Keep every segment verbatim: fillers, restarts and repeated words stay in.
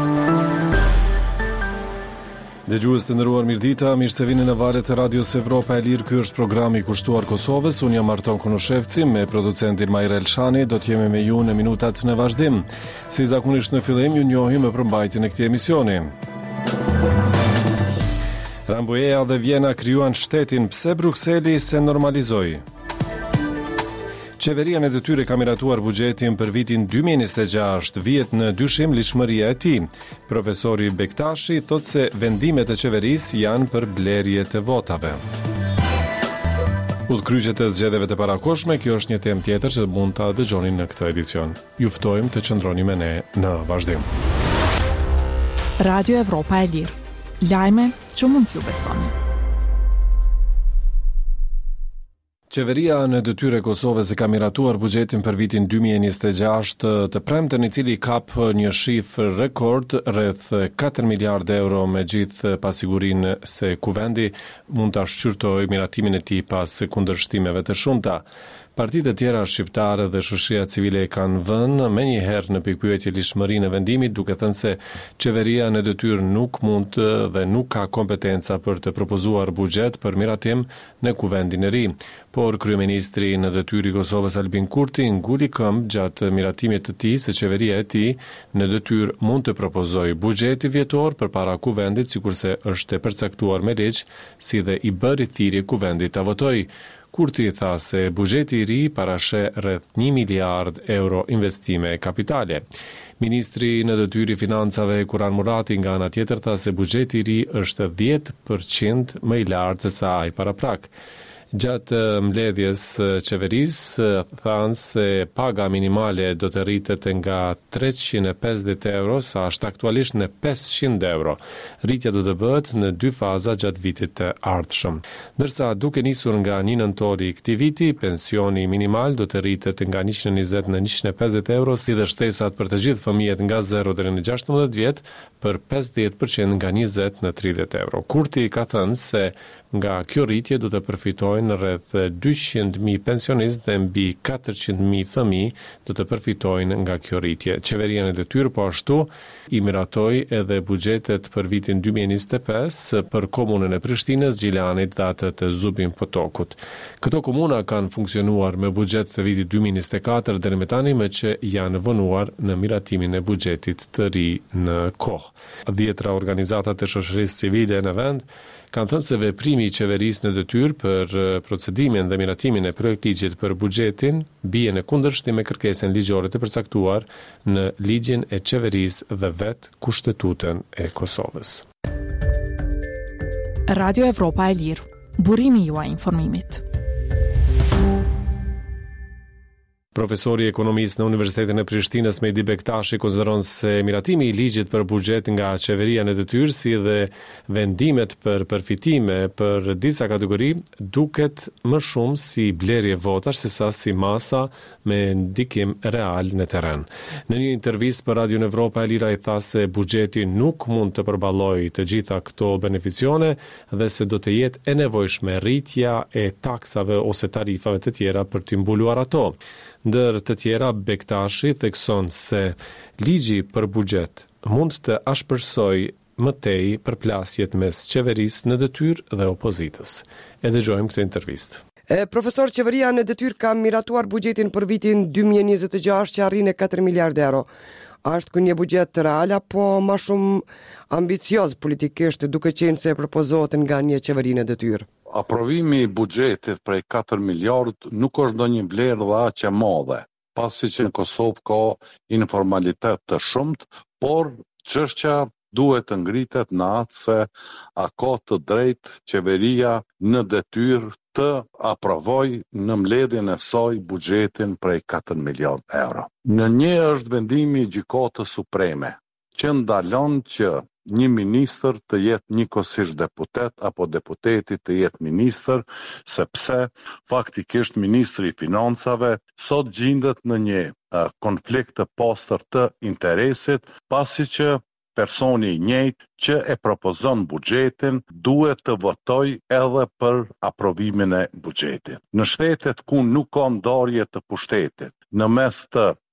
Dëgjues të nderuar, mirëdita, mirë se vini në valët e Radios Evropa e Lirë. Ky është programi i kushtuar Kosovës. Unë jam Arton Konoshevci, me producentin Majra Elshani. Do të jemi me ju në minutat në vazhdim. Si zakonisht në fillim, ju njohim me përmbajtjen e këtij emisioni. Rambujea dhe Vjena krijuan shtetin, pse Brukseli se normalizoi. Qeveria në detyre ka miratuar buxhetin për vitin dy mijë e njëzet e gjashtë, vihet në dyshim lishmëria e tij. Profesori Bektashi thotë se vendimet e qeverisë janë për blerje të votave. Udhkryqjet e zgjedhjeve të parakohshme, kjo është një temë tjetër që mund ta dëgjoni në këtë edicion. Ju ftojmë të qëndroni me ne në vazhdim. Radio Evropa e Lirë. Lajme që mund t'ju besoni. Qeveria në detyre e Kosovës e ka miratuar buxhetin për vitin dy mijë e njëzet e gjashtë të premten, i cili kap një shifër rekord rreth katër miliardë euro, me gjithë pasigurinë se kuvendi mund ta shqyrtojë miratimin e tij pas kundërshtimeve të shumta. Partitë e tjera shqiptare dhe shoqëria civile e kanë vënë menjëherë në pikpyetje lishmërinë e vendimit, duke thënë se qeveria në detyrë nuk mund dhe nuk ka kompetenca për të propozuar buxhet për miratim në kuvendin e ri. Por kryeministri në detyrë i Kosovës Albin Kurti nguli këmbë gjatë miratimit të tij se qeveria e tij në detyrë mund të propozojë buxheti vjetor përpara kuvendit, sikurse është e përcaktuar me ligj, si dhe i bëri thirrje kuvendit ta votojë. Kurti tha se buxheti i ri parashë rreth një miliard euro investime kapitale. Ministri në detyrë i financave Kuran Murati nga ana tjetër tha se buxheti i ri është dhjetë përqind më i lartë se sa ai paraprak. Gjatë mbledhjes qeverisë thanë se paga minimale do të rritet nga treqind e pesëdhjetë euro sa është aktualisht në pesëqind euro. Rritja do të bëhet në dy faza gjatë vitit të ardhshëm. Ndërsa duke nisur nga një nëntori i këtij viti, pensioni minimal do të rritet nga njëqind e njëzet në njëqind e pesëdhjetë euro, si dhe shtesat për të gjithë fëmijët nga zero deri në gjashtëmbëdhjetë vjet për pesëdhjetë përqind nga njëzet në tridhjetë euro. Kurti ka thënë se nga kjo rritje do të përfitojnë rreth dyqind mijë pensionistë dhe mbi katërqind mijë fëmijë do të përfitojnë nga kjo rritje. Qeveria në detyrë po ashtu i miratoi edhe buxhetet për vitin dy mijë e njëzet e pesë për komunën e Prishtinës, Gjilanit dhe atë të Zubin Potokut. Këto komuna kanë funksionuar me buxhet të vitit dy mijë e njëzet e katër deri më tani, me që janë vonuar në miratimin e buxhetit të ri në kohë. Dhjetra organizata të shoqërisë civile në vend kanë thënë se veprimi i qeverisë në detyrë për procedimin dhe miratimin e projektligjit për buxhetin bie në kundërshtim me kërkesën ligjore të përcaktuar në ligjin e qeverisë dhe vetë Kushtetutën e Kosovës. Radio Evropa e Lirë. Burimi juaj i informimit. Profesori i ekonomisë në Universitetin e Prishtinës Mehdi Bektashi konsideron se miratimi i ligjit për buxhet nga qeveria në detyrë, si dhe vendimet për përfitime për disa kategori duket më shumë si blerje votash sesa si masa me ndikim real në terren. Në një intervistë për Radio Evropa e Lira i tha se buxheti nuk mund të përballojë të gjitha këto beneficione dhe se do të jetë e nevojshme rritja e taksave ose tarifave të tjera për të mbuluar ato. Ndër të tjera, Bektashi thekson se ligji për buxhet mund të ashpërsojë më tej përplasjet mes qeverisë në detyrë dhe opozitës. E dëgjojmë këtë intervistë. E, profesor, qeveria në detyrë ka miratuar buxhetin për vitin dy mijë e njëzet e gjashtë që arrin në katër miliardë euro. A është ky një buxhet real apo më shumë ambicioz politikisht, duke qenë se propozohet nga një qeveri në detyrë? Aprovimi i buxhetit prej katër miliardë nuk është ndonjë vlerë dhe aq e madhe, pasi që në Kosovë ka informalitet të shumt, por çështja duhet të ngritet në atë se a ka të drejtë qeveria në detyrë të aprovoj në mbledhjen e saj buxhetin prej katër miliardë euro. Në një është vendimi i Gjykatës Supreme, që ndalon që një ministër të jetë njëkohësisht deputet apo deputeti të jetë ministër, sepse faktikisht ministri i financave sot gjendet në një uh, konflikt të pastër të interesit, pasi që personi i njëjtë që e propozon buxhetin duhet të votoj edhe për aprovimin e buxhetit. Në shtetet ku nuk ka ndarje të pushtetit, në mes të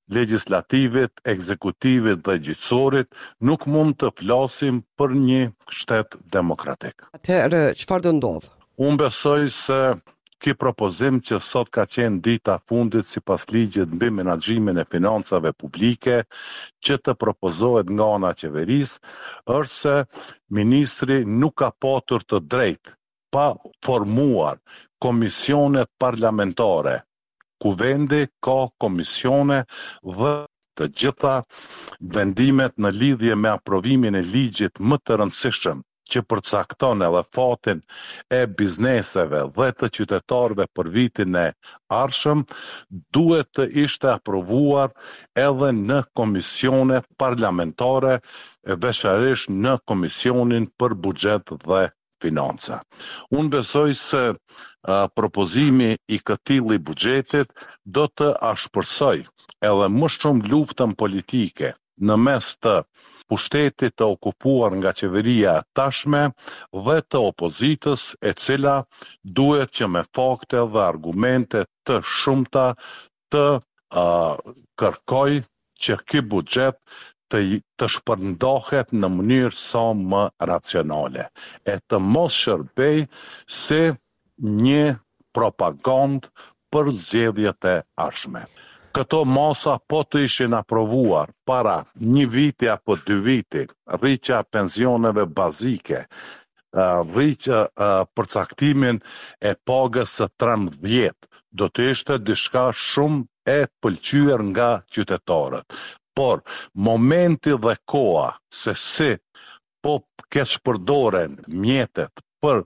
legjislativit, ekzekutivit dhe gjyqësorit, nuk mund të flasim për një shtet demokratik. Atëherë, çfarë do ndodh? Unë besoj se ky propozim që sot ka qenë dita fundit sipas ligjit mbi menaxhimin e financave publike që të propozohet nga ana e qeverisë, është se ministri nuk ka patur të drejtë pa formuar komisionet parlamentare, ku vendi ka komisione dhe të gjitha vendimet në lidhje me aprovimin e ligjit më të rëndësishëm që përcakton edhe fatin e bizneseve dhe të qytetarëve për vitin e ardhshëm, duhet të ishte aprovuar edhe në komisionet parlamentare, veçanërisht në Komisionin për Buxhet dhe Financa. Unë besoj se uh, propozimi i këtillë buxhetit do të ashpërsoj edhe më shumë luftën politike në mes të pushtetit të okupuar nga qeveria tashme dhe të opozitës, e cila duhet që me fakte dhe argumente të shumta të uh, kërkoj që ky buxhet të, të shpërndahet në mënyrë sa më racionale, e të mos shërbej si një propagandë për zgjedhjet e ardhshme. Këto masa po të ishin aprovuar para një viti apo dy viti, rriqja pensioneve bazike, rriqja përcaktimin e pagës së trembëdhjetë, do të ishte diçka shumë e pëlqyer nga qytetarët. Por momenti dhe koha se si po keq përdoren mjetet për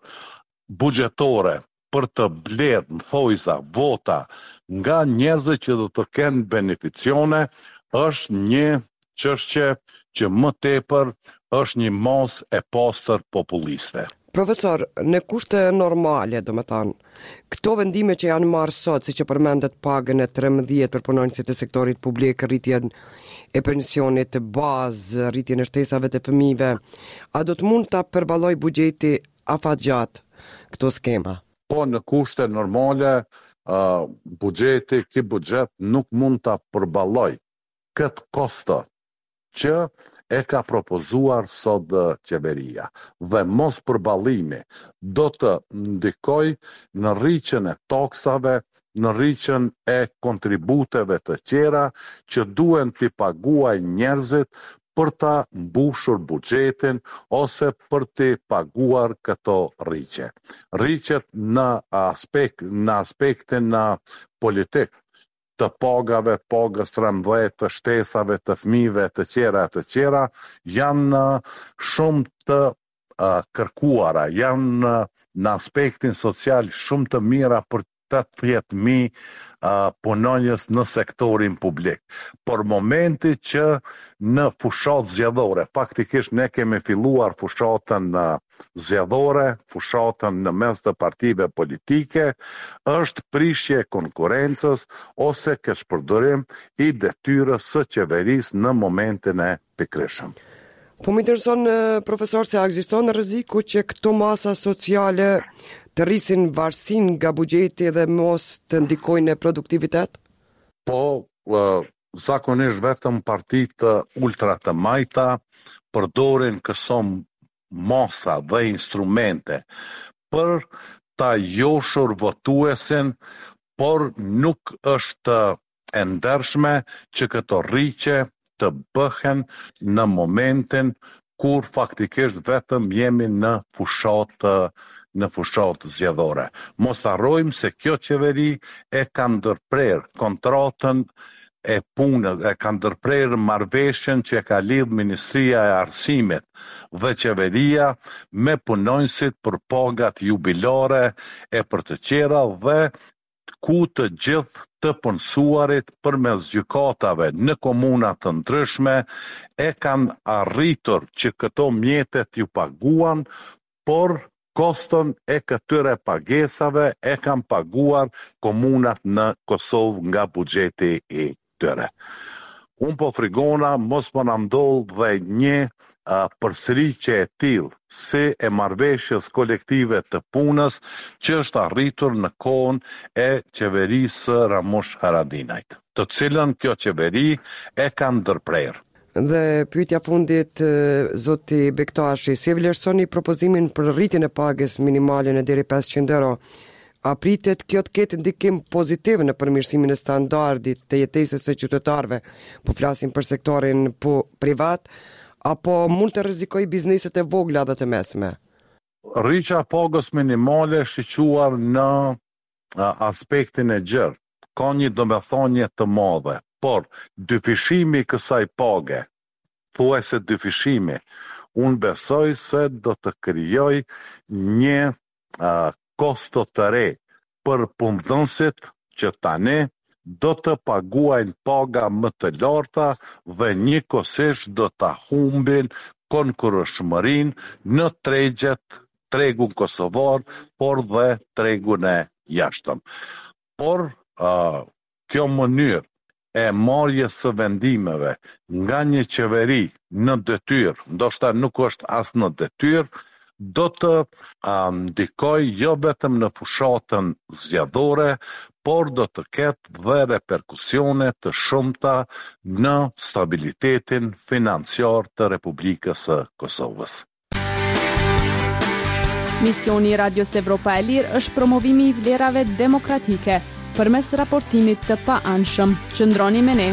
buxhetore për të blerë në thojza, vota nga njerëzit që do të kenë beneficione, është një çështje që më tepër është një mos e pastër populiste. Profesor, në kushte normale, do më thanë, këto vendime që janë marrë sot, si që përmendet pagën e trembëdhjetë për punonjësit e sektorit publik, rritjen e pensionit të bazë, rritjen e shtesave të fëmijëve, a do të mund ta përballoj buxheti afatgjat këto skema? Po në kushte normale, uh, buxheti, ky buxhet nuk mund ta përballoj këtë kosto që e ka propozuar sot qeveria, dhe mos përballimi do të ndikoj në rritjen e taksave, në rritjen e kontributeve të tjera që duhen t'i paguaj njerëzit për ta mbushur buxhetin ose për t'i paguar këto rritje. Rritjet në aspekt në aspektin në politik të pagave, pagës trembëdhjetë, të shtesave të fëmijëve, të tjera, të tjera, janë shumë të uh, kërkuara, janë në aspektin social shumë të mira për tetëdhjetë mijë uh, punonjës në sektorin publik. Por momenti që në fushat zgjedhore, faktikisht ne kemi filluar fushatën uh, zgjedhore, fushatën në mes të partive politike, është prishje e konkurrencës ose keqpërdorim i detyrës së qeverisë në momentin e pikërisëm. Po më intereson, profesor, se ekziston rreziku që këto masa sociale të rrisin varësin nga buxheti dhe mos të ndikojnë në produktivitet? Po, uh, zakonisht vetëm partitë ultra të majta përdorin këso masa dhe instrumente për ta joshur votuesin, por nuk është e ndershme që këto rritje të bëhen në momentin kur faktikisht vetëm jemi në fushat në fushat zgjedhore. Mos harrojmë se kjo qeveri e ka ndërprer kontratën e punës, e ka ndërprer marrëveshjen që e ka lidh Ministria e Arsimit dhe qeveria me punonjësit për pagat jubilare e për të tjera, dhe ku të gjithë të punësuarit përmes gjykatave në komuna të ndryshme e kanë arritur që këto mjetet ju paguan, por koston e këtyre pagesave e kanë paguar komunat në Kosovë nga buxheti i tyre. Unë po frigona, mos më në ndodhë dhe një uh, përsëritje e tillë si e marrëveshjes kolektive të punës që është arritur në kohën e qeverisë Ramush Haradinajt, të cilën kjo qeveri e ka ndërprerë. Dhe pyetja fundit, zoti Bektashi, si vlerësoni propozimin për rritjen e pagës minimale në deri pesëqind euro? A pritet kjo të ketë ndikim pozitiv në përmirësimin e standardit të jetesës së qytetarëve, po flasim për sektorin po privat, apo mund të rrezikojë bizneset e vogla dhe të mesme? Rritja e pagës minimale shqyquar në aspektin e gjerë, ka një domethënie të madhe, por dyfishimi i kësaj page, thuajse dyfishimi, unë besoj se do të krijoj një uh, kosto të re për punëdhënësit që tani do të paguajnë paga më të larta dhe njëkohësisht do të humbin konkurrëshmërinë në tregjet, tregun kosovar, por dhe tregun e jashtëm. Por uh, kjo mënyrë e marrjes së vendimeve nga një qeveri në detyrë, ndoshta nuk është as në detyrë, do të um, ndikoj jo vetëm në fushatën zgjedhore, por do të ketë dhe reperkusione të shumta në stabilitetin financiar të Republikës së Kosovës. Misioni i Radios Evropa e Lirë është promovimi i vlerave demokratike përmes raportimit të pa-anshëm. Qëndroni me ne.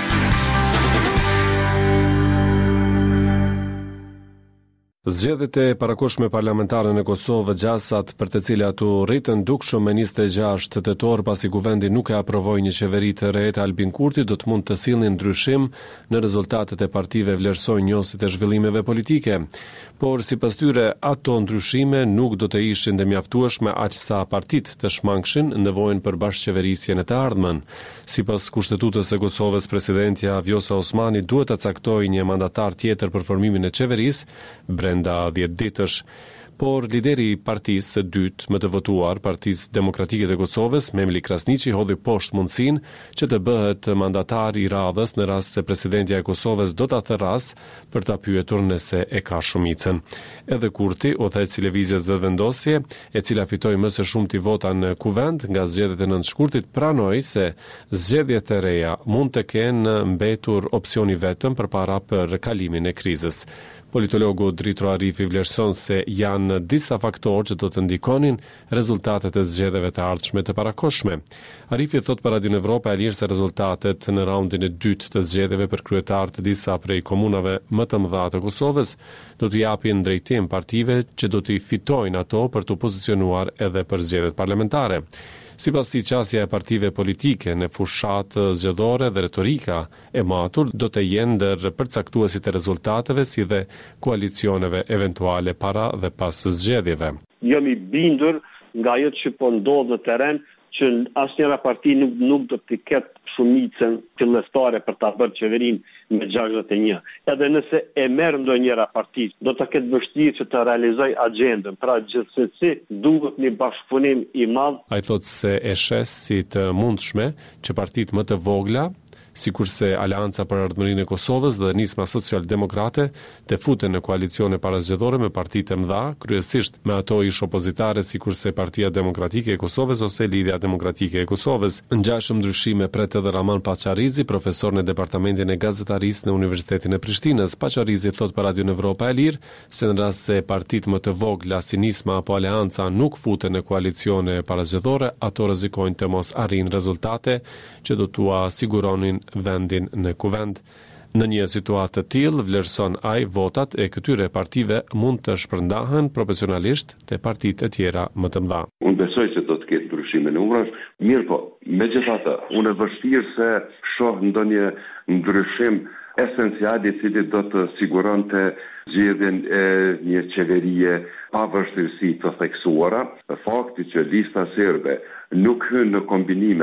Zgjedhjet e parakohshme parlamentare në Kosovë gjasat për të cilat u rritën dukshëm me njëzet e gjashtë tetor pasi kuvendi nuk e aprovoi një qeveri të re të Albin Kurti do të mund të sillnin ndryshim në rezultatet e partive vlerësojnë njohësit e zhvillimeve politike. Por sipas tyre ato ndryshime nuk do të ishin të mjaftueshme aq sa partitë të shmangshin nevojën për bashkëqeverisjen e të ardhmen. Sipas kushtetutës së Kosovës, presidentja Vjosa Osmani duhet të caktojë një mandatar tjetër për formimin e qeverisë brenda dhjetë ditësh. Por lideri i partisë së dytë më të votuar, Partisë Demokratike të Kosovës, Memli Krasniqi, hodhi poshtë mundësinë që të bëhet mandatar i radhës në rast se presidentja e Kosovës do ta therras për ta pyetur nëse e ka shumicën. Edhe Kurti, u theci lëvizjes së vendosje, e cila fitoi më së shumti vota në kuvend nga zgjedhjet e nëntë shkurtit, pranoi se zgjedhjet e reja mund të kenë mbetur opsioni vetëm përpara për kalimin e krizës. Politologu Dritro Arifi vlerëson se janë disa faktorë që do të ndikonin rezultatet e zgjedhjeve të ardhshme të parakohshme. Arifi thot për Radion Evropa e Lirë se rezultatet në raundin e dytë të zgjedhjeve për kryetar të disa prej komunave më të mëdha të Kosovës do të japin drejtim partive që do të fitojnë ato për të pozicionuar edhe për zgjedhjet parlamentare. Sipas tij, qasja e partive politike në fushatë zgjedhore dhe retorika e matur do të jenë ndër përcaktuesit e rezultateve si dhe koalicioneve eventuale para dhe pas zgjedhjeve. Jam i bindur nga ajo që po ndodh në terren që asnjëra parti nuk nuk do të ketë shumicën fillestare për ta bërë qeverinë me gjashtëdhjetë e një. Edhe nëse e merr ndonjëra parti, do të ketë vështirë që të realizojë agjendën. Pra gjithsesi duhet një bashkëpunim i madh. Ai thotë se e shes si të mundshme që partitë më të vogla, sikurse Aleanca për Ardhmërinë e Kosovës dhe Nisma Social-Demokrate të futen në koalicione parazgjedhore me partitë e mëdha, kryesisht me ato ish opozitare sikurse Partia Demokratike e Kosovës ose Lidhja Demokratike e Kosovës. Ngjashëm ndryshime pret edhe Raman Paçarizi, profesor në Departamentin e Gazetarisë në Universitetin e Prishtinës. Paçarizi thot për Radion Evropa e Lirë se në rast se partitë më të vogla si Nisma apo Aleanca nuk futen në koalicione parazgjedhore, ato rrezikojnë të mos arrijnë rezultate që do t'ua siguronin vendin në kuvend. Në një situatë të tillë, vlerëson ai, votat e këtyre partive mund të shpërndahen profesionalisht te partitë e tjera më të mëdha. Unë besoj se do të ketë ndryshime në numrash, mirë po, megjithatë, unë e vështirë se shoh ndonjë ndryshim esencial i cili do të siguronte zgjedhjen e një qeverie pa vështirësi të theksuara. Fakti që lista serbe nuk hyn në kombinimet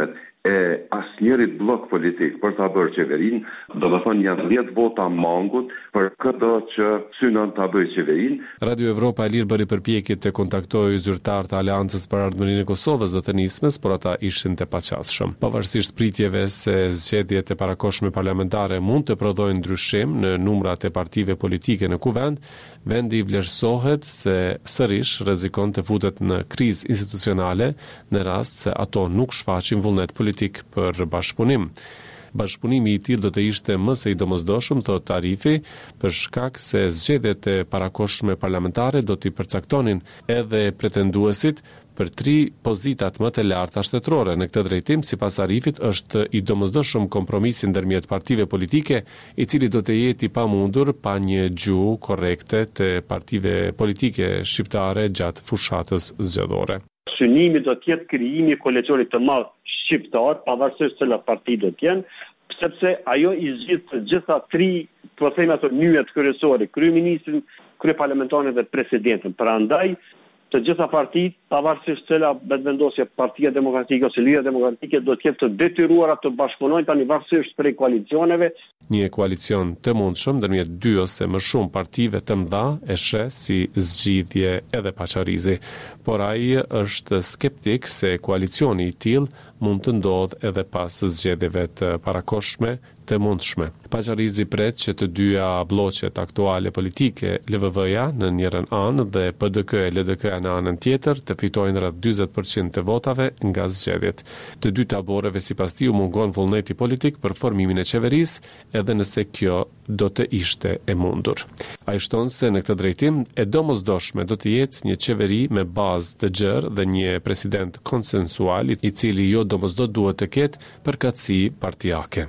e asnjërit blok politik për ta bërë qeverinë, do të thonë janë dhjetë vota mangut për këtë që synon ta bëjë qeverinë. Radio Evropa e Lirë bëri përpjekje të kontaktojë zyrtar të Aleancës për Ardhmërinë e Kosovës dhe të nismës, por ata ishin të paqasshëm. Pavarësisht pritjeve se zgjedhjet e parakohshme parlamentare mund të prodhojnë ndryshim në numrat e partive politike në kuvend, vendi vlerësohet se sërish rrezikon të futet në krizë institucionale në rast se ato nuk shfaqin vullnet politik për bashkëpunim. Bashkëpunimi i tillë do të ishte më së i domosdoshëm, thot Tarifi, për shkak se zgjedhjet e parakohshme parlamentare do t'i përcaktonin edhe pretenduesit për tri pozitat më të larta shtetërore. Në këtë drejtim, sipas Arifit, është i domosdoshëm kompromisi ndërmjet partive politike, i cili do të jetë i pamundur pa një gjuhë korrekte të partive politike shqiptare gjatë fushatës zgjedhore. Synimi do të jetë krijimi i kolegiorit të madh shqiptar, pavarësisht se la parti do të jenë, sepse ajo i zgjidh të gjitha tri, po them ato nyjet kryesore, kryeministrin, kryeparlamentarin dhe presidentin. Prandaj të gjitha partitë, pavarësisht se la vendosje Partia Demokratike ose Lira Demokratike do të jetë të detyruara të bashkëpunojnë tani varësisht prej koalicioneve. Një koalicion të mundshëm ndërmjet dy ose më shumë partive të mëdha e sheh si zgjidhje edhe paqarizi, por ai është skeptik se koalicioni i tillë mund të ndodhë edhe pas zgjedhjeve të parakohshme të mundshme. Paqarizi pret që të dyja bloqet aktuale politike, L V V-ja në njërën anë dhe P D K e L D K-ja në anën tjetër, të fitojnë rreth dyzet përqind të votave nga zgjedhjet. Të dy taboreve sipas tij u mungon vullneti politik për formimin e qeverisë, edhe nëse kjo do të ishte e mundur. Ai shton se në këtë drejtim e domosdoshme do të jetë një qeveri me bazë të gjerë dhe një president konsensual, i cili jo domosdo duhet të ketë përkatësi partijake.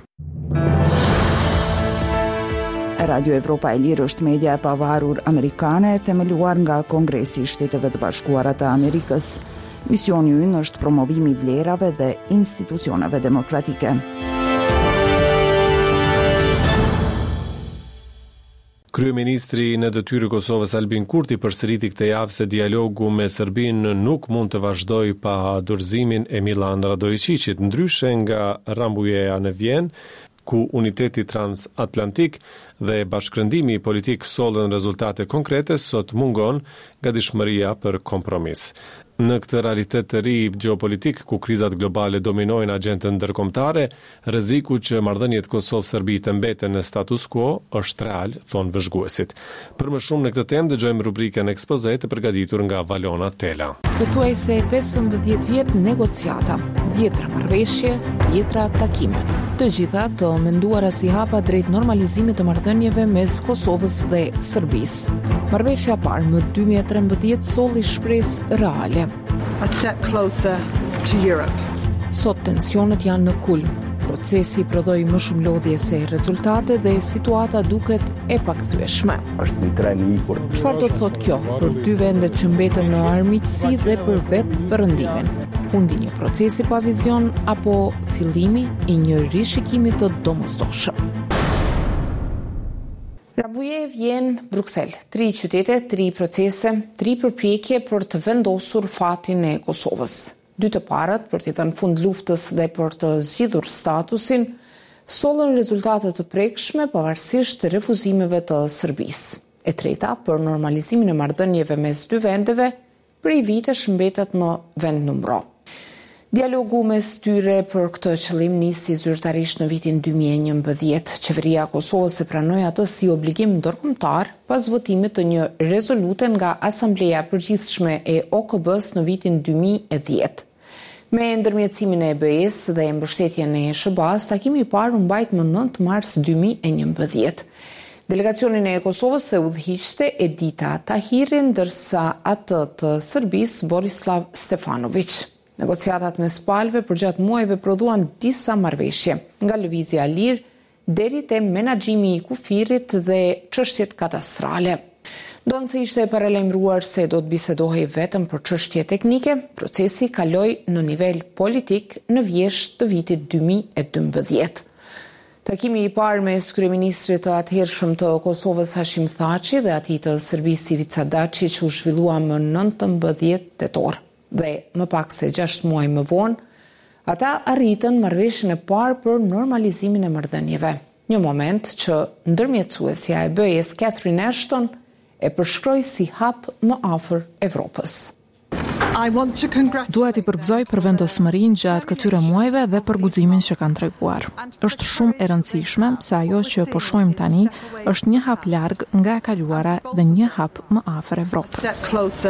Radio Evropa e Lirë është media e pavarur amerikane, themeluar nga Kongresi i Shteteve të Bashkuara të Amerikës. Misioni i ynë është promovimi i vlerave dhe institucioneve demokratike. Kryeministri në detyrë i Kosovës Albin Kurti përsëriti këtë javë se dialogu me Serbinë nuk mund të vazhdojë pa dorëzimin e Milan Radojčićit, ndryshe nga Rambujeja në Vjenë, ku uniteti transatlantik dhe bashkërëndimi politik sollën rezultate konkrete, sot mungon gatishmëria për kompromis. Në këtë realitet të ri gjeopolitik, ku krizat globale dominojnë agjendën ndërkombëtare, rreziku që marrëdhëniet Kosovë-Serbi të mbeten në status quo është real, thonë vëzhguesit. Për më shumë në këtë temë dëgjojmë rubrikën ekspoze të përgatitur nga Valona Tela. Pothuajse pesëmbëdhjetë vjet negociata, dhjetra marrëveshje, dhjetra takime. Të gjitha të menduara si hapa drejt normalizimit të marrëdhënieve mes Kosovës dhe Serbisë. Marrëveshja e parë më dy mijë e trembëdhjetë solli shpresë reale. A step closer to Europe. Sot tensionet janë në kulm. Procesi prodhoi më shumë lodhje se rezultate dhe situata duket e pakthyeshme. Është një tren i ikur. Çfarë do të thotë kjo për dy vendet që mbeten në armiqësi dhe për vetë perëndimin? Fundi një procesi pa vizion apo fillimi i një rishikimi të domosdoshëm? Rambujev, Vjenë, Bruksel. Tri qytete, tri procese, tri përpjekje për të vendosur fatin e Kosovës. Dy të parat për të dhënë fund luftës dhe për të zgjidhur statusin, sollën rezultate të prekshme pavarësisht të refuzimeve të Serbisë. E treta për normalizimin e marrëdhënieve mes dy vendeve, prej vitesh mbetet në vend numro. Dialogu mes tyre për këtë qëllim nisi zyrtarisht në vitin dy mijë e njëmbëdhjetë. Qeveria e Kosovës e pranoi atë si obligim ndërkombëtar pas votimit të një rezolute nga Asambleja e Përgjithshme e O K B-s në vitin dy mijë e dhjetë. Me ndërmjetësimin e E B E-s dhe mbështetjen e S B A-s, takimi i parë u mbajt më nëntë mars dy mijë e njëmbëdhjetë. Delegacionin e Kosovës e udhëhiqte Edita Tahiri, ndërsa atë të Serbisë Borislav Stefanović. Negociatat mes palëve për gjatë muajve prodhuan disa marrëveshje, nga lëvizja e lirë deri te menaxhimi i kufirit dhe çështjet kadastrale. Donë se ishte e paralajmëruar se do të bisedohej vetëm për çështje teknike, procesi kaloi në nivel politik në vjesht të vitit dy mijë e dymbëdhjetë. Takimi i parë mes kryeministrit të atëhershëm të Kosovës Hashim Thaçi dhe atij të Serbisë Ivica Dačić u zhvillua më nëntëmbëdhjetë tetor. Dhe më pak se gjashtë muaj më vonë, Ata arritën marrëveshjen e parë për normalizimin e marrëdhënieve. Një moment që ndërmjetësuesja e B E-s Catherine Ashton e përshkroi si hap më afër Evropës. Dua t'i përgëzoj për vendosmërinë gjatë këtyre muajve dhe për guximin që kanë treguar. Është shumë e rëndësishme se ajo që po shohim tani është një hap larg nga e kaluara dhe një hap më afër Evropës.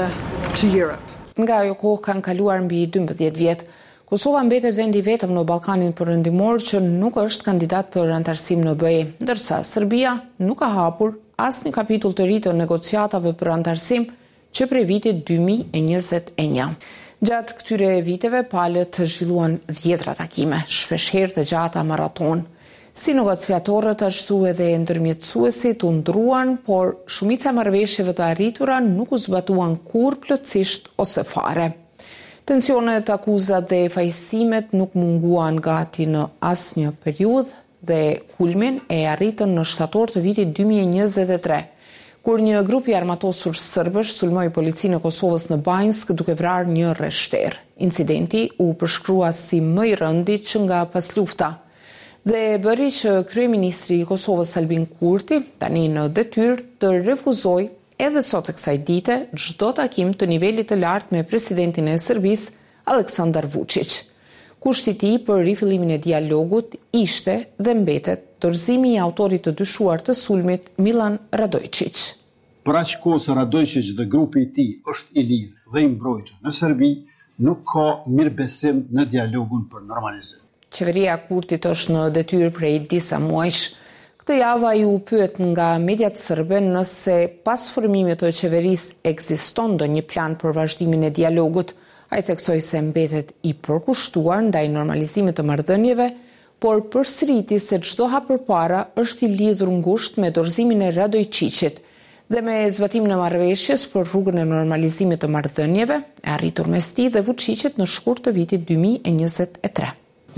Nga ajo kohë kanë kaluar mbi dymbëdhjetë vjet. Kosova mbetet vendi vetëm në Ballkanin perëndimor që nuk është kandidat për antarësim në B E, ndërsa Serbia nuk ka hapur asnjë kapitull të ri të negociatave për antarësim që prej vitit dy mijë e njëzet e një. Gjatë këtyre viteve palët zhvilluan dhjetra takime, shpeshherë të gjata maraton. Si negociatorët ashtu edhe ndërmjetësuesit u ndruan, por shumica e marrëveshjeve të arritura nuk u zbatuan kurrë plotësisht ose fare. Tensionet, akuzat dhe fajësimet nuk munguan gati në asnjë periudhë dhe kulmin e arritën në shtator të vitit dy mijë e njëzet e tre, kur një grup i armatosur serbësh sulmoi policinë e Kosovës në Banjsk duke vrarë një rreshter. Incidenti u përshkrua si më i rëndit që nga paslufta dhe bëri që kryeministri i Kosovës Albin Kurti, tani në detyrë, të refuzoi edhe sot e kësaj dite çdo takim të nivelit të lartë me presidentin e Serbisë, Aleksandar Vučić. Kushti i tij për rifillimin e dialogut ishte dhe mbetet dorëzimi i autorit të dyshuar të sulmit, Milan Radojčić. Për aq kohë që Radojčić dhe grupi i tij është i lirë dhe i mbrojtur në Serbi, nuk ka mirëbesim në dialogun për normalizim. Qeveria Kurtit është në detyrë prej disa muajsh. Këtë javë ai u pyet nga mediat serbe nëse pas formimit të qeverisë ekziston ndonjë plan për vazhdimin e dialogut. Ai theksoi se mbetet i përkushtuar ndaj normalizimit të marrëdhënieve, por përsëriti se çdo hap përpara është i lidhur ngushtë me dorëzimin e Radojčićit dhe me zbatimin e marrëveshjes për rrugën e normalizimit të marrëdhënieve, e arritur mes tij dhe Vučićit në shkurt të vitit dy mijë e njëzet e tre.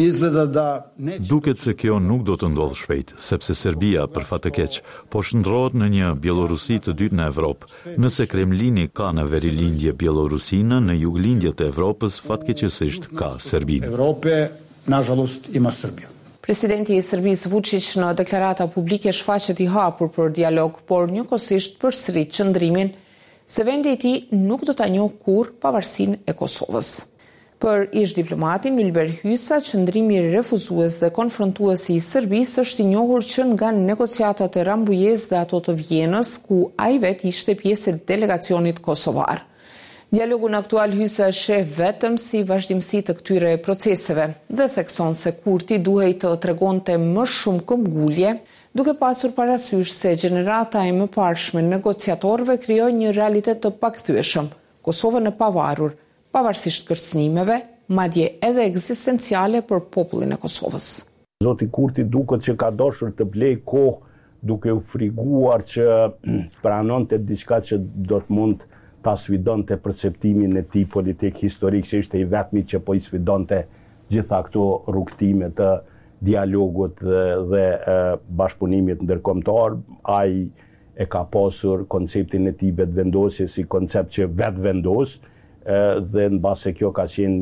Duket se kjo nuk do të ndodhë shpejt, sepse Serbia, për fat të keq, po shndrohet në një Bielorusi të dytë në Evropë, nëse Kremlini ka në verilindje Bielorusinë, në juglindje të Evropës fatkeqësisht ka Serbinë. Evrope, nažalost, ima Serbia. Presidenti i Serbisë Vučić në deklarata publike shfaqet i hapur për dialog, por njëkohësisht përsërit qëndrimin se vendi i tij nuk do ta njohë kurrë pavarësinë e Kosovës. Për ish diplomatin Ylber Hysa, qëndrimi refuzues dhe konfrontuesi i Serbisë është i njohur që nga negociatat e Rambujez dhe ato të Vjenës, ku ai vetë ishte pjesë e delegacionit kosovar. Dialogun aktual Hysa sheh vetëm si vazhdimsi të këtyre proceseve dhe thekson se Kurti duhej të tregonte më shumë këmbgulje, duke pasur parasysh se gjenerata e mëparshme negociatorëve krijoi një realitet të pakthyeshëm, Kosovën e pavarur, pavarësisht kërcënimeve, madje edhe ekzistenciale për popullin e Kosovës. Zoti Kurti duket që ka dashur të blej kohë duke u friguar që pranonte diçka që do të mund ta sfidonte perceptimin e tij politik historik, që ishte i vetmi që po i sfidonte gjitha këto rrugtime të dialogut dhe, dhe e, bashkëpunimit ndërkombëtar. Ai e ka pasur konceptin e tij vetvendosje si koncept që vetvendos, dhe në base kjo ka qenë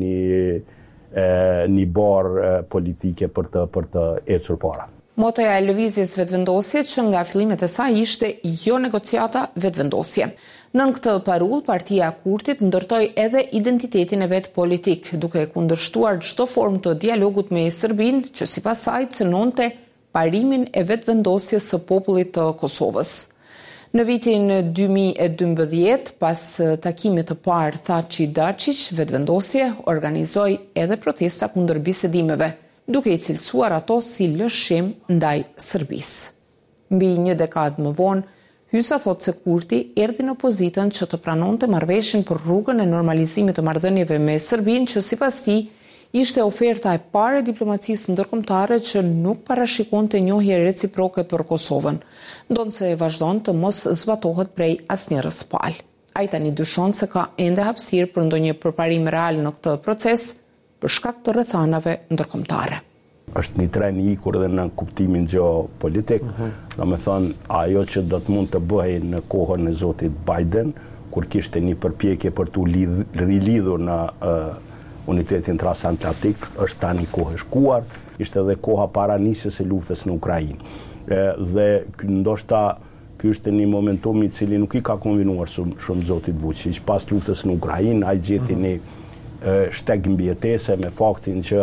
një, një barë politike për të, për të ecur para. Motoja e lëvizjes vetvendosje që nga fillimet e saj ishte jo negociata vetvendosje. Nën këtë parull, partia Kurtit ndërtoi edhe identitetin e vet politik, duke kundërshtuar çdo formë të dialogut me Serbinë, që sipas saj cënonte parimin e vetvendosjes së popullit të Kosovës. Në vitin dy mijë e dymbëdhjetë, pas takimit të parë Thaçi-Dačić, vetvendosje organizoi edhe protesta kundër bisedimeve, duke i cilësuar ato si lëshim ndaj Serbisë. Mbi një dekadë më vonë, Hysa thot se Kurti erdhi në pozitën që të pranonte marrëveshjen për rrugën e normalizimit të marrëdhënieve me Serbinë, që sipas tij ishte oferta e parë e diplomacisë ndërkombëtare që nuk parashikonte njohje reciproke për Kosovën, ndonse vazhdon të mos zbatohet prej asnjërs palë. Ai tani dyshon se ka ende hapësirë për ndonjë përparim real në këtë proces për shkak të rrethanave ndërkombëtare. Është një tren i ikur dhe në kuptimin geopolitik, uh-huh. do me thonë ajo që do të mund të bëhej në kohën e zotit Biden, kur kishte një përpjekje për të rilidhur në uh, unitetin transatlantik është tani kohë e shkuar, ishte edhe koha para nisjes së luftës në Ukrainë. Dhe ndoshta ky është një momentum i cili nuk i ka konvinuar shumë, shumë zotit Vučić. Pas luftës në Ukrainë, ai gjeti një shteg mbijetese me faktin që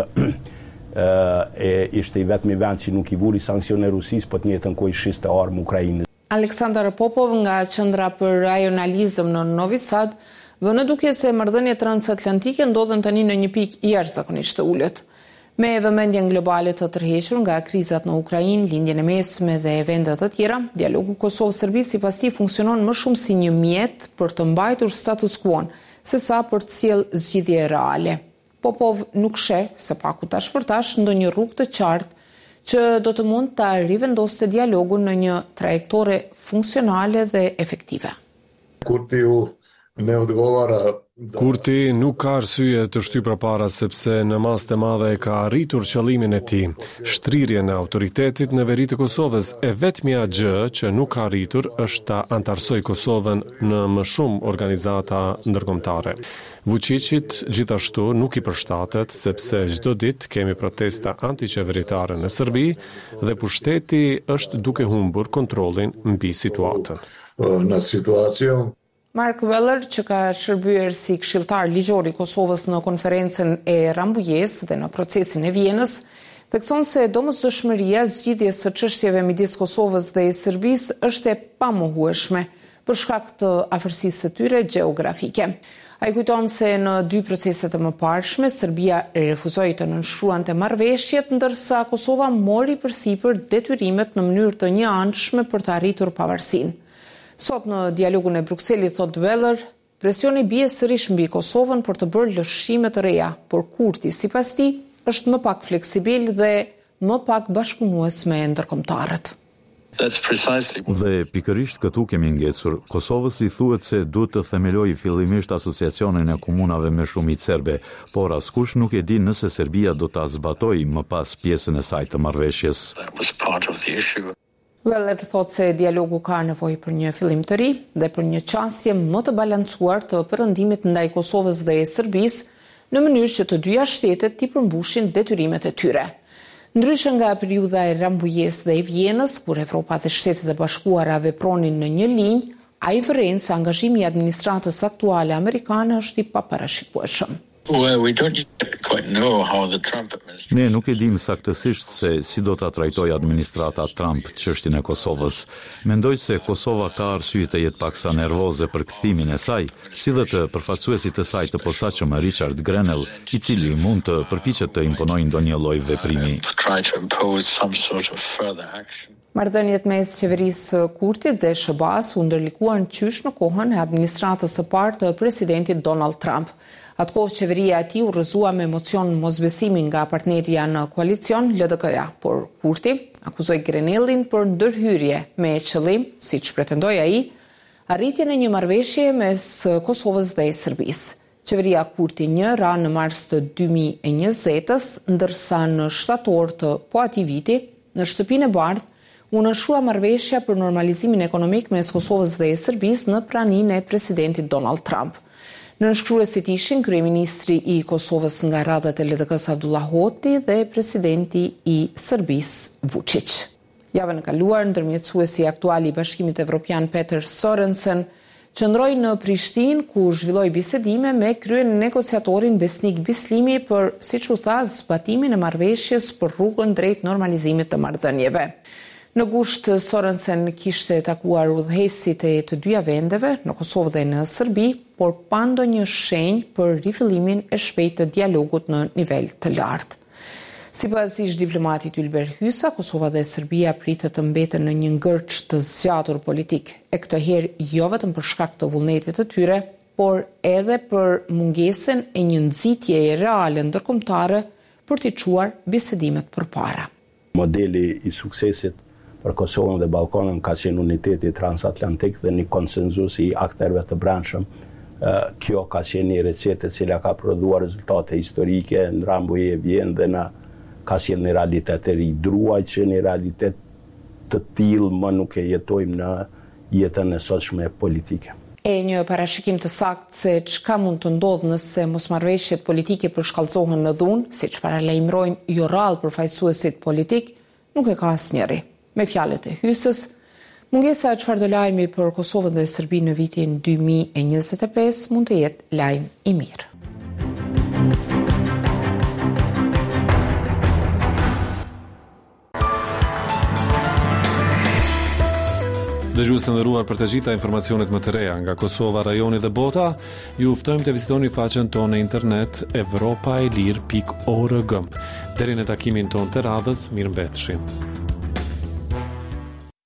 e ishte i vetmi vend që nuk i vuri sankcione Rusisë, po të njëjtën kohë i shiste armë Ukrainës. Aleksandar Popov nga Qendra për Rajonalizëm në Novi Sad vënë duke se marrëdhëniet transatlantike ndodhen tani në një pikë jashtëzakonisht të ulët. Me vëmendjen globale të tërhequr nga krizat në Ukrainë, lindjen e mesme dhe evente të tjera, dialogu Kosovë-Serbi sipas tij funksionon më shumë si një mjet për të mbajtur status quo-n, sesa për të sjellë zgjidhje reale. Popov nuk sheh se paku tash për tash ndonjë rrugë të qartë që do të mund të rivendoste dialogun në një trajektore funksionale dhe efektive. Kurti u ne odgovara Kurti nuk ka arsye të shtyjë përpara sepse në masë të madhe e ka arritur qëllimin e tij, shtrirjen e autoritetit në veri të Kosovës. E vetmja gjë që nuk ka arritur është ta antarësojë Kosovën në më shumë organizata ndërkombëtare. Vučićit gjithashtu nuk i përshtatet sepse çdo ditë kemi protesta antiqeveritare në Serbi dhe pushteti është duke humbur kontrollin mbi situatën. Në situacion Mark Weller, që ka shërbyer si këshilltar ligjor i Kosovës në konferencën e Rambujës dhe në procesin e Vienës, thekson se domosdoshmëria zgjidhjes së çështjeve midis Kosovës dhe Serbisë është e pamohueshme për shkak të afërsisë së tyre gjeografike. Ai kujton se në dy proceset e mëparshme Serbia refuzoi të nënshkruante marrëveshjet, ndërsa Kosova mori përsipër detyrimet në mënyrë të njëanshme për të arritur pavarësinë. Sot në dialogun e Brukselit, thot Weller, presioni bie sërish mbi Kosovën për të bërë lëshime të reja, por Kurti, sipas tij, është më pak fleksibil dhe më pak bashkëpunues me ndërkombëtarët. Dhe pikërisht këtu kemi ngecur. Kosovës i thuhet se duhet të themelojë fillimisht asociacionin e komunave me shumicë serbe, por askush nuk e di nëse Serbia do ta zbatojë më pas pjesën e saj të marrëveshjes. Weller thot se dialogu ka nevojë për një fillim të ri dhe për një qasje më të balancuar të perëndimit ndaj Kosovës dhe Serbisë në mënyrë që të dyja shtetet t'i përmbushin detyrimet e tyre. Ndryshe nga periudha e Rambujës dhe e Vienës, kur Evropa dhe Shtetet e Bashkuara vepronin në një linjë, ai vëren se angazhimi i administratës aktuale amerikane është i paparashikueshëm. Ne nuk e dim saktësisht se si do ta trajtojë administrata Trump çështjen e Kosovës. Mendoj se Kosova ka arsye të jetë paksa nervoze për kthimin e saj, si dhe të përfaqësuesit të saj të posaçëm Richard Grenell, i cili mund të përpiqet të imponojë ndonjë lloj veprimi. Marrëdhëniet mes qeverisë Kurtit dhe S B A-s u ndërlikuan qysh në kohën e administratës së parë të presidentit Donald Trump. Atë kohë qeveria e tij u rrëzua me emocion mosbesimi nga partnerja në koalicion L D K-ja, por Kurti akuzoi Grenellin për ndërhyrje me qëllim, siç pretendoi ai, arritjen e një marrëveshje mes Kosovës dhe Serbisë. Qeveria Kurti një ra në mars të dy mijë e njëzet, ndërsa në shtator të po atij viti, në shtëpinë e bardhë, u nënshkrua marrëveshja për normalizimin ekonomik mes Kosovës dhe Serbisë në praninë e presidentit Donald Trump. Nënshkruesit ishin kryeministri i Kosovës nga radhët e L D K-s Abdullah Hoti dhe presidenti i Serbisë Vučić. Javën e kaluar, ndërmjetësuesi aktual i Bashkimit Evropian Peter Sorensen qëndroi në Prishtinë ku zhvilloi bisedime me kryen negociatorin Besnik Bislimi për, siç u tha, zbatimin e marrëveshjes për rrugën drejt normalizimit të marrëdhënieve. Në gusht, Sorensen kishte takuar udhëheqësit e të dyja vendeve, në Kosovë dhe në Serbi, por pa ndonjë shenjë për rifillimin e shpejtë të dialogut në nivel të lartë. Sipas ish diplomatit Ylber Hysa, Kosova dhe Serbia pritet të mbeten në një ngërç të zgjatur politik, e këtë herë jo vetëm për shkak të vullnetit të tyre, por edhe për mungesën e një nxitjeje reale ndërkombëtare për t'i çuar bisedimet përpara. Modeli i suksesit për Kosovën dhe Ballkanën ka qenë uniteti transatlantik dhe një konsenzus i aktorëve të brendshëm. Kjo ka qenë një recetë e cila ka prodhuar rezultate historike në Rambujë e Vienë dhe na ka qenë një realitet e ri. Druaj që një realitet të tillë më nuk e jetojmë në jetën e sotshme politike. E një parashikim të saktë se çka mund të ndodhë nëse mosmarrëveshjet politike përshkallëzohen në dhunë, siç paralajmërojnë jo rrallë përfaqësuesit politik, nuk e ka asnjëri. Me fjalët e hysës, mungesa e çfarëdo lajmi për Kosovën dhe Serbinë në vitin dy mijë e njëzet e pesë mund të jetë lajm i mirë. Dëgjues të nderuar, për të gjitha informacionet më të reja nga Kosova, rajoni dhe bota, ju ftojmë të vizitoni faqen tonë në internet evropaelir pikë org. Deri në takimin tonë të radhës, mirëmbëfshim.